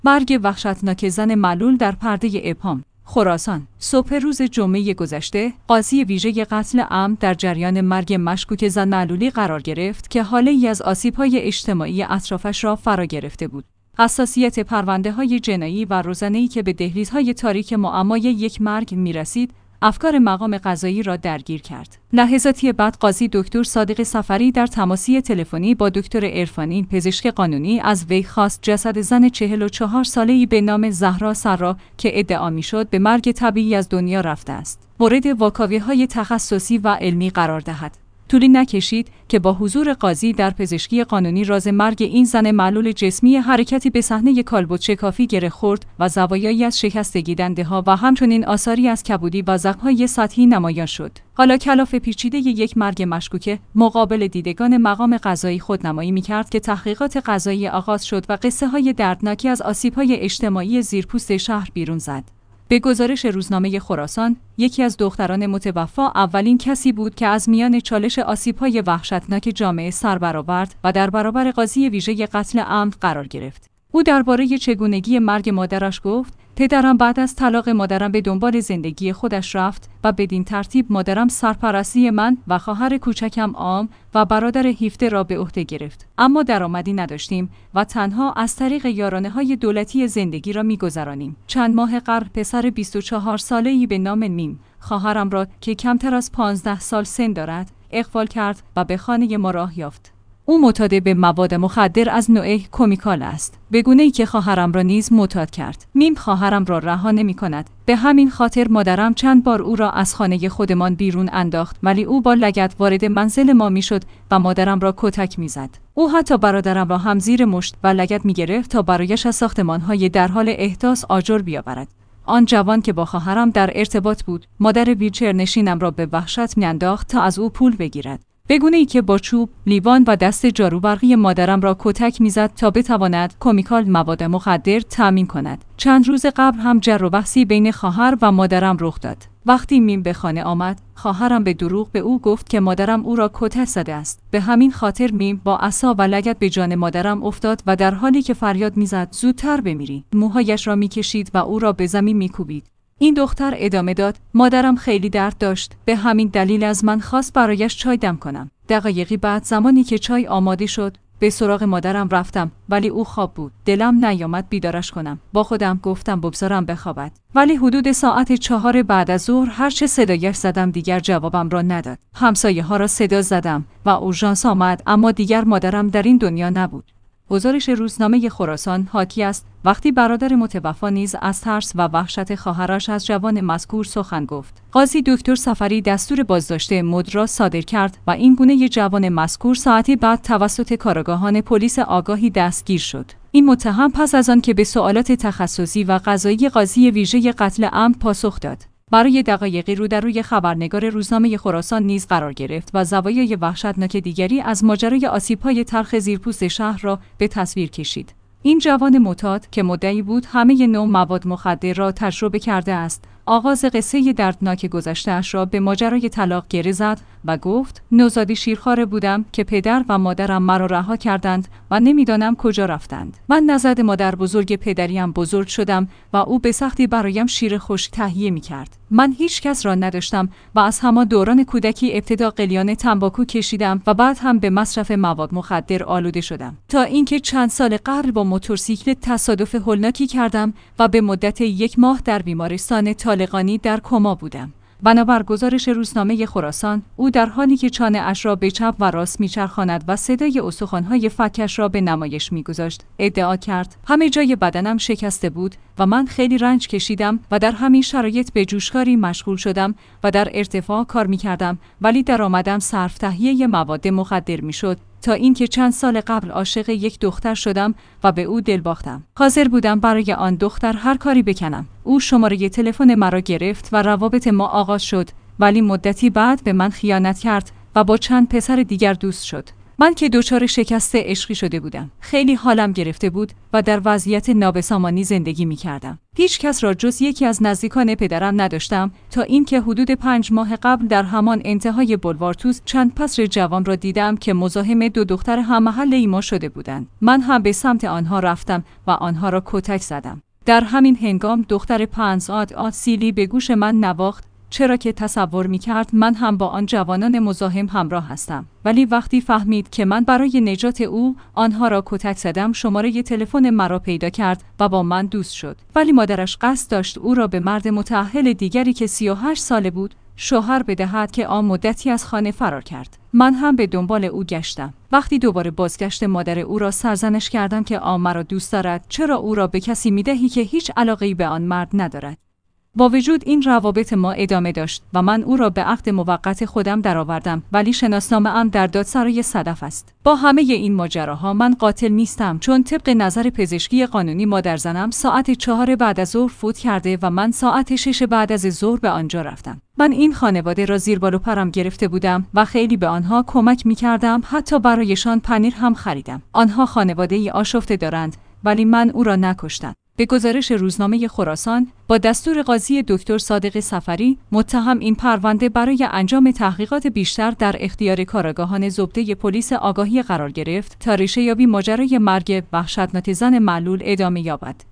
مرگ وحشتناک زن معلول در پرده ابهام. خراسان. صبح روز جمعه گذشته، قاضی ویژه قتل عمد در جریان مرگ مشکوک زن معلولی قرار گرفت که حاله‌ای از آسیب‌های اجتماعی اطرافش را فرا گرفته بود. حساسیت پرونده‌های جنایی و روزانه‌ای که به دهلیزهای تاریک معمای یک مرگ می‌رسید، افکار مقام قضایی را درگیر کرد. لحظاتی بعد قاضی دکتر صادق صفری در تماسی تلفنی با دکتر عرفانی پزشک قانونی از وی خواست جسد زن 44 ساله‌ای به نام زهرا سرا که ادعا می‌شد به مرگ طبیعی از دنیا رفته است، مورد واکاوی‌های تخصصی و علمی قرار دهد. طولی نکشید که با حضور قاضی در پزشکی قانونی راز مرگ این زن معلول جسمی حرکتی به صحنه کالبد شکافی گره خورد و زوایایی از شکستگی دنده‌ها و همچنین آثاری از کبودی و زخم‌های سطحی نمایان شد. حالا کلاف پیچیده یک مرگ مشکوک مقابل دیدگان مقام قضایی خودنمایی می‌کرد که تحقیقات قضایی آغاز شد و قصه‌های دردناکی از آسیب‌های اجتماعی زیرپوست شهر بیرون زد. به گزارش روزنامه خراسان، یکی از دختران متوفا اولین کسی بود که از میان چالش آسیب‌های وحشتناک جامعه سر برآورد و در برابر قاضی ویژه قتل عمد قرار گرفت. او درباره چگونگی مرگ مادرش گفت: پدرم بعد از طلاق مادرم به دنبال زندگی خودش رفت و بدین ترتیب مادرم سرپرستی من و خواهر کوچکم عام و برادر 17 را به عهده گرفت. اما درآمدی نداشتیم و تنها از طریق یارانه‌های دولتی زندگی را می‌گذرانیم. چند ماه قبل پسر 24 ساله‌ای به نام میم خواهرم را که کمتر از 15 سال سن دارد اغفال کرد و به خانه ما راه یافت. او معتاد به مواد مخدر از نوع کمیکال است، به گونه‌ای که خواهرم را نیز معتاد کرد. میم خواهرم را رها نمی‌کند. به همین خاطر مادرم چند بار او را از خانه خودمان بیرون انداخت، ولی او با لگد وارد منزل ما می‌شد و مادرم را کتک می‌زد. او حتی برادرم را هم زیر مشت و لگد می‌گرفت تا برایش از ساختمان‌های در حال احداث آجر بیاورد. آن جوان که با خواهرم در ارتباط بود، مادر ویلچر نشینم را به وحشت می‌انداخت تا از او پول بگیرد. به گونه‌ای که با چوب، لیوان و دست جاروبرقی مادرم را کتک می‌زد تا بتواند کمیکال مواد مخدر تامین کند. چند روز قبل هم جر و بحثی بین خواهر و مادرم رخ داد. وقتی میم به خانه آمد، خواهرم به دروغ به او گفت که مادرم او را کتک زده است. به همین خاطر میم با عصا و لگد به جان مادرم افتاد و در حالی که فریاد می‌زد زودتر بمیری، موهایش را می‌کشید و او را به زمین می‌کوبید. این دختر ادامه داد: مادرم خیلی درد داشت، به همین دلیل از من خواست برایش چای دم کنم. دقایقی بعد زمانی که چای آماده شد، به سراغ مادرم رفتم، ولی او خواب بود. دلم نیامد بیدارش کنم. با خودم گفتم بگذارم بخوابد. ولی حدود ساعت 4 بعد از ظهر هر چه صدایش زدم دیگر جوابم را نداد. همسایه‌ها را صدا زدم و اورژانس آمد، اما دیگر مادرم در این دنیا نبود. گزارش روزنامه خراسان حاکی است وقتی برادر متوفا نیز از ترس و وحشت خواهرش از جوان مذکور سخن گفت. قاضی دکتر صفری دستور بازداشت مد را صادر کرد و این گونه جوان مذکور ساعتی بعد توسط کارآگاهان پلیس آگاهی دستگیر شد. این متهم پس از آن که به سوالات تخصصی و قضایی قاضی ویژه قتل عمد پاسخ داد، برای دقایقی رو در روی خبرنگار روزنامه خراسان نیز قرار گرفت و زوایای وحشتناک دیگری از ماجرای آسیب‌های تلخ زیرپوست شهر را به تصویر کشید. این جوان معتاد که مدعی بود همه نوع مواد مخدر را تجربه کرده است، آغاز قصه دردناک گذشته‌اش را به ماجرای طلاق گره زد و گفت: نوزادی شیرخواره بودم که پدر و مادرم مرا رها کردند و نمیدانم کجا رفتند. من نزد مادر بزرگ پدریم بزرگ شدم و او به سختی برایم شیر خشک تهیه می‌کرد. من هیچ کس را نداشتم و از همان دوران کودکی ابتدا قلیان تنباکو کشیدم و بعد هم به مصرف مواد مخدر آلوده شدم، تا اینکه چند سال قبل با موتورسیکلت تصادف هولناکی کردم و به مدت 1 ماه در بیمارستان طالقانی در کما بودم. بنابر گزارش روزنامه خراسان، او در حالی که چانه اش را به چپ و راست میچرخاند و صدای استخوان‌های فکش را به نمایش میگذاشت، ادعا کرد: همه جای بدنم شکسته بود و من خیلی رنج کشیدم و در همین شرایط به جوشکاری مشغول شدم و در ارتفاع کار میکردم، ولی درآمدم صرف تهیه مواد مخدر میشد، تا اینکه چند سال قبل عاشق یک دختر شدم و به او دل باختم. حاضر بودم برای آن دختر هر کاری بکنم. او شماره تلفن مرا گرفت و روابط ما آغاز شد، ولی مدتی بعد به من خیانت کرد و با چند پسر دیگر دوست شد. من که دچار شکست عشقی شده بودم. خیلی حالم گرفته بود و در وضعیت نابسامانی زندگی می‌کردم. هیچ کس را جز یکی از نزدیکان پدرم نداشتم تا اینکه حدود 5 ماه قبل در همان انتهای بولوارتوس چند پسر جوان را دیدم که مزاحم 2 دختر هم‌محله ما شده بودند. من هم به سمت آنها رفتم و آنها را کتک زدم. در همین هنگام دختر 5 سیلی به گوش من نواخت، چرا که تصور می‌کرد من هم با آن جوانان مزاحم همراه هستم. ولی وقتی فهمید که من برای نجات او آنها را کتک زدم، شماره تلفن مرا پیدا کرد و با من دوست شد. ولی مادرش قصد داشت او را به مرد متأهل دیگری که 38 ساله بود شوهر بدهد که آن مدتی از خانه فرار کرد. من هم به دنبال او گشتم. وقتی دوباره بازگشت مادر او را سرزنش کردم که آن مرا دوست دارد، چرا او را به کسی می‌دهی که هیچ علاقه‌ای به آن مرد ندارد. با وجود این روابط ما ادامه داشت و من او را به عقد موقت خودم درآوردم، ولی شناسنامه‌ام در دادسرای صدف است. با همه این ماجراها من قاتل نیستم، چون طبق نظر پزشکی قانونی مادر زنم ساعت 4 بعد از ظهر فوت کرده و من ساعت 6 بعد از ظهر به آنجا رفتم. من این خانواده را زیر بال و پرم گرفته بودم و خیلی به آنها کمک می‌کردم، حتی برایشان پنیر هم خریدم. آنها خانواده‌ای آشفته دارند، ولی من او را نکشتم. به گزارش روزنامه خراسان، با دستور قاضی دکتر صادق صفری، متهم این پرونده برای انجام تحقیقات بیشتر در اختیار کارآگاهان زبده پلیس آگاهی قرار گرفت تا ریشه‌یابی ماجرای مرگ وحشتناک زن معلول ادامه یابد.